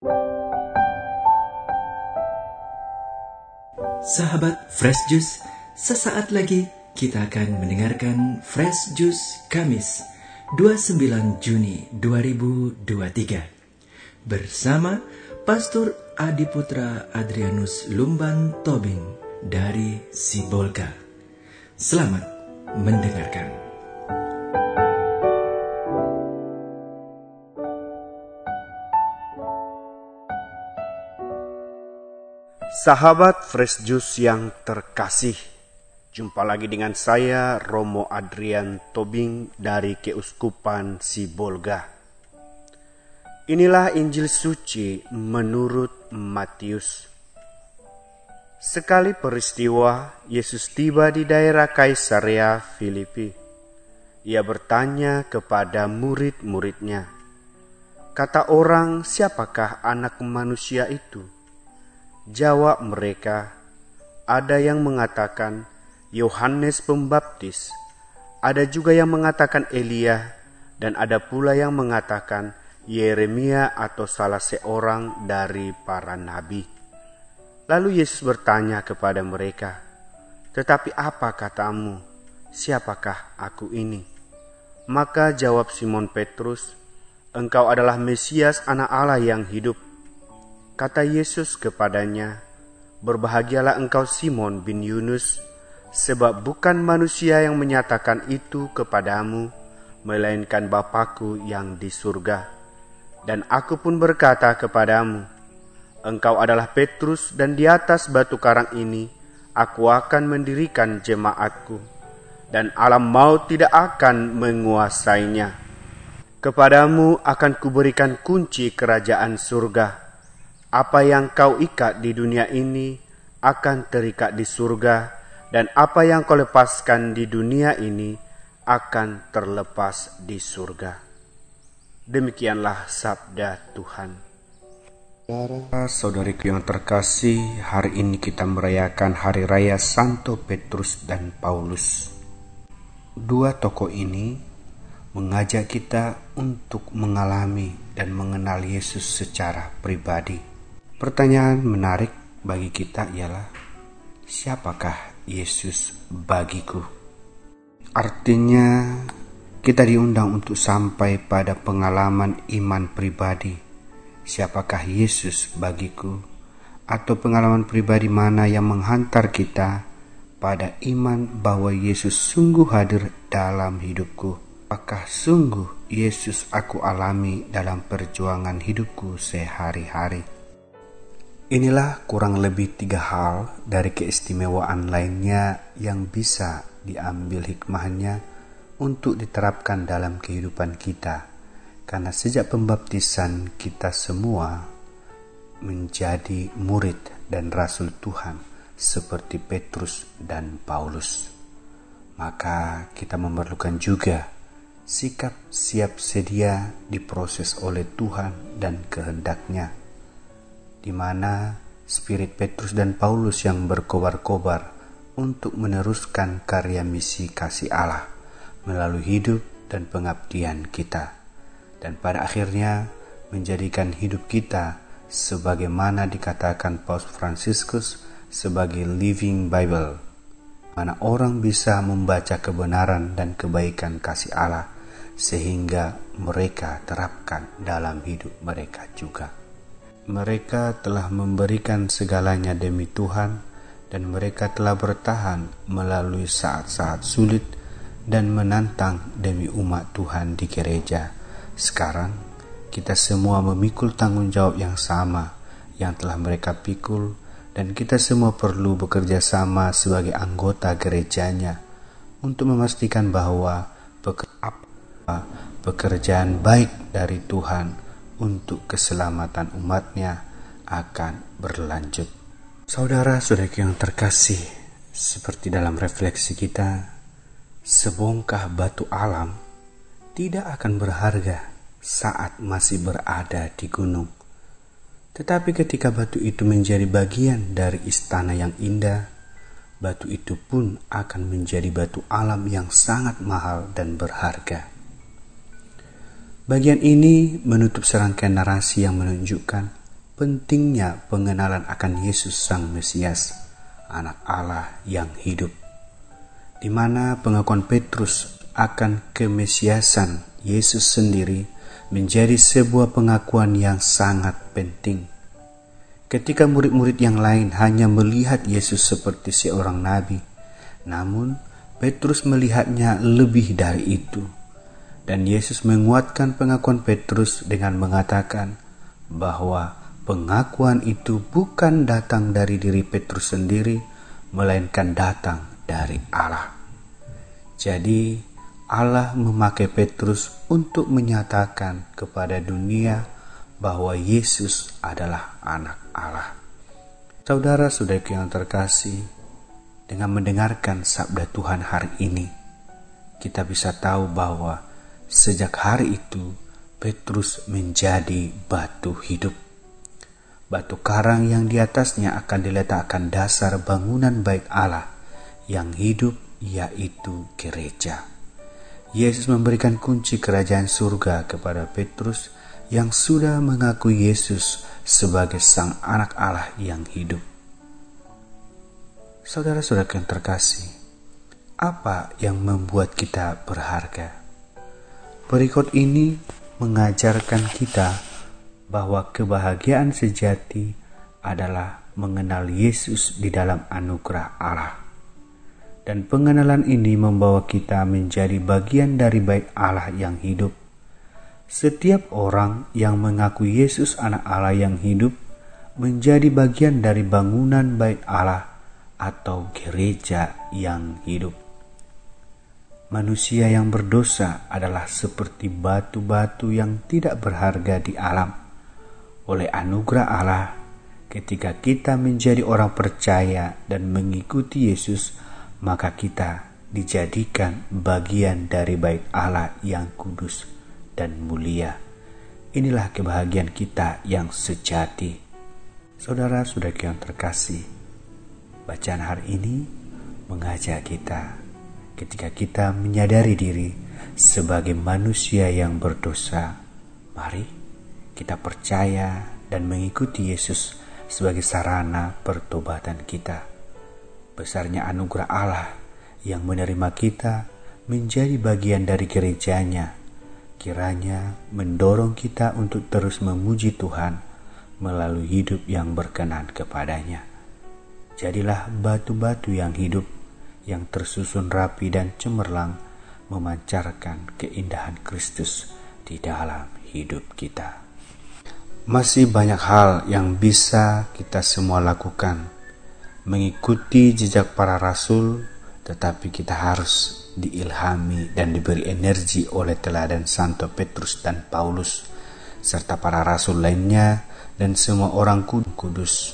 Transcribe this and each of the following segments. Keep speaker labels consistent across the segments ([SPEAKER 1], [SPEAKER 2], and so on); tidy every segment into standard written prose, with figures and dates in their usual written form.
[SPEAKER 1] Sahabat Fresh Juice, sesaat lagi kita akan mendengarkan Fresh Juice Kamis 29 Juni 2023 bersama Pastor Adiputra Adrianus Lumban Tobing dari Sibolga. Selamat mendengarkan.
[SPEAKER 2] Sahabat Fresh Juice yang terkasih, jumpa lagi dengan saya Romo Adrian Tobing dari Keuskupan Sibolga. Inilah Injil suci menurut Matius. Sekali peristiwa, Yesus tiba di daerah Kaisarea Filipi. Ia bertanya kepada murid-muridnya, "Kata orang, siapakah anak manusia itu?" Jawab mereka, "Ada yang mengatakan Yohanes Pembaptis, ada juga yang mengatakan Elia, dan ada pula yang mengatakan Yeremia atau salah seorang dari para nabi." Lalu Yesus bertanya kepada mereka, "Tetapi apa katamu? Siapakah aku ini?" Maka jawab Simon Petrus, "Engkau adalah Mesias, Anak Allah yang hidup." Kata Yesus kepadanya, "Berbahagialah engkau Simon bin Yunus, sebab bukan manusia yang menyatakan itu kepadamu, melainkan Bapa-Ku yang di surga. Dan aku pun berkata kepadamu, engkau adalah Petrus, dan di atas batu karang ini aku akan mendirikan jemaat-Ku, dan alam maut tidak akan menguasainya. Kepadamu akan kuberikan kunci kerajaan surga. Apa yang kau ikat di dunia ini akan terikat di surga, dan apa yang kau lepaskan di dunia ini akan terlepas di surga." Demikianlah sabda Tuhan. Saudariku yang terkasih, hari ini kita merayakan Hari Raya Santo Petrus dan Paulus. Dua tokoh ini mengajak kita untuk mengalami dan mengenal Yesus secara pribadi. Pertanyaan menarik bagi kita ialah, siapakah Yesus bagiku? Artinya, kita diundang untuk sampai pada pengalaman iman pribadi. Siapakah Yesus bagiku? Atau pengalaman pribadi mana yang menghantar kita pada iman bahwa Yesus sungguh hadir dalam hidupku? Apakah sungguh Yesus aku alami dalam perjuangan hidupku sehari-hari? Inilah kurang lebih 3 hal dari keistimewaan lainnya yang bisa diambil hikmahnya untuk diterapkan dalam kehidupan kita. Karena sejak pembaptisan kita semua menjadi murid dan rasul Tuhan seperti Petrus dan Paulus. Maka kita memerlukan juga sikap siap sedia diproses oleh Tuhan dan kehendak-Nya, di mana spirit Petrus dan Paulus yang berkobar-kobar untuk meneruskan karya misi kasih Allah melalui hidup dan pengabdian kita, dan pada akhirnya menjadikan hidup kita sebagaimana dikatakan Paus Fransiskus sebagai Living Bible, mana orang bisa membaca kebenaran dan kebaikan kasih Allah sehingga mereka terapkan dalam hidup mereka juga. Mereka telah memberikan segalanya demi Tuhan, dan mereka telah bertahan melalui saat-saat sulit dan menantang demi umat Tuhan di gereja. Sekarang kita semua memikul tanggung jawab yang sama yang telah mereka pikul, dan kita semua perlu bekerja sama sebagai anggota gerejanya untuk memastikan bahwa pekerjaan baik dari Tuhan untuk keselamatan umatnya akan berlanjut. Saudara-saudariku yang terkasih, seperti dalam refleksi kita, sebongkah batu alam tidak akan berharga saat masih berada di gunung. Tetapi ketika batu itu menjadi bagian dari istana yang indah, batu itu pun akan menjadi batu alam yang sangat mahal dan berharga. Bagian ini menutup serangkaian narasi yang menunjukkan pentingnya pengenalan akan Yesus Sang Mesias, Anak Allah yang hidup, di mana pengakuan Petrus akan kemesiasan Yesus sendiri menjadi sebuah pengakuan yang sangat penting. Ketika murid-murid yang lain hanya melihat Yesus seperti seorang nabi, namun Petrus melihatnya lebih dari itu. Dan Yesus menguatkan pengakuan Petrus dengan mengatakan bahwa pengakuan itu bukan datang dari diri Petrus sendiri, melainkan datang dari Allah. Jadi Allah memakai Petrus untuk menyatakan kepada dunia bahwa Yesus adalah Anak Allah. Saudara-saudaraku yang terkasih, dengan mendengarkan sabda Tuhan hari ini, kita bisa tahu bahwa sejak hari itu Petrus menjadi batu hidup. Batu karang yang di atasnya akan diletakkan dasar bangunan bait Allah yang hidup, yaitu gereja. Yesus memberikan kunci kerajaan surga kepada Petrus yang sudah mengakui Yesus sebagai Sang Anak Allah yang hidup. Saudara-saudara yang terkasih, apa yang membuat kita berharga? Berikut ini mengajarkan kita bahwa kebahagiaan sejati adalah mengenal Yesus di dalam anugerah Allah. Dan pengenalan ini membawa kita menjadi bagian dari bait Allah yang hidup. Setiap orang yang mengaku Yesus Anak Allah yang hidup menjadi bagian dari bangunan bait Allah atau gereja yang hidup. Manusia yang berdosa adalah seperti batu-batu yang tidak berharga di alam. Oleh anugerah Allah, ketika kita menjadi orang percaya dan mengikuti Yesus, maka kita dijadikan bagian dari bait Allah yang kudus dan mulia. Inilah kebahagiaan kita yang sejati. Saudara-saudara yang terkasih, bacaan hari ini mengajak kita ketika kita menyadari diri sebagai manusia yang berdosa. Mari kita percaya dan mengikuti Yesus sebagai sarana pertobatan kita. Besarnya anugerah Allah yang menerima kita menjadi bagian dari gerejanya, kiranya mendorong kita untuk terus memuji Tuhan melalui hidup yang berkenan kepadanya. Jadilah batu-batu yang hidup, yang tersusun rapi dan cemerlang, memancarkan keindahan Kristus di dalam hidup kita. Masih banyak hal yang bisa kita semua lakukan, mengikuti jejak para rasul, tetapi kita harus diilhami dan diberi energi oleh teladan Santo Petrus dan Paulus, serta para rasul lainnya dan semua orang kudus.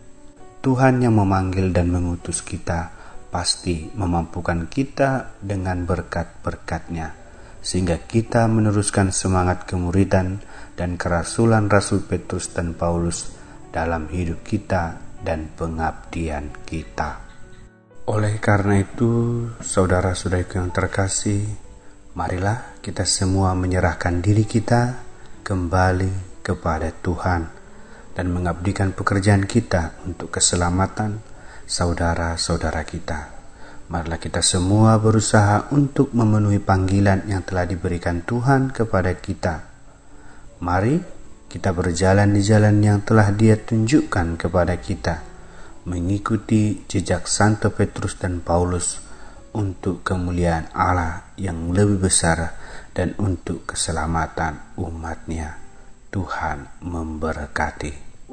[SPEAKER 2] Tuhan yang memanggil dan mengutus kita pasti memampukan kita dengan berkat-berkat-Nya, sehingga kita meneruskan semangat kemuridan dan kerasulan Rasul Petrus dan Paulus dalam hidup kita dan pengabdian kita. Oleh karena itu, saudara-saudariku yang terkasih, marilah kita semua menyerahkan diri kita kembali kepada Tuhan dan mengabdikan pekerjaan kita untuk keselamatan saudara-saudara kita. Marilah kita semua berusaha untuk memenuhi panggilan yang telah diberikan Tuhan kepada kita. Mari kita berjalan di jalan yang telah Dia tunjukkan kepada kita, mengikuti jejak Santo Petrus dan Paulus untuk kemuliaan Allah yang lebih besar dan untuk keselamatan umat-Nya. Tuhan memberkati.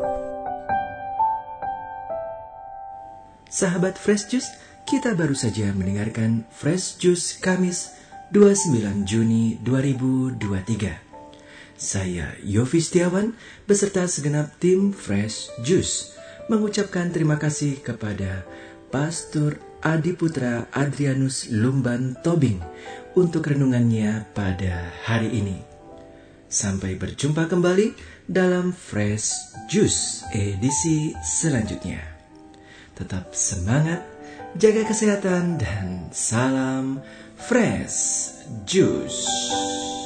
[SPEAKER 1] Sahabat Fresh Juice, kita baru saja mendengarkan Fresh Juice Kamis 29 Juni 2023. Saya Yofi Setiawan beserta segenap tim Fresh Juice mengucapkan terima kasih kepada Pastor Adiputra Adrianus Lumban Tobing untuk renungannya pada hari ini. Sampai berjumpa kembali dalam Fresh Juice edisi selanjutnya. Tetap semangat, jaga kesehatan, dan salam Fresh Juice.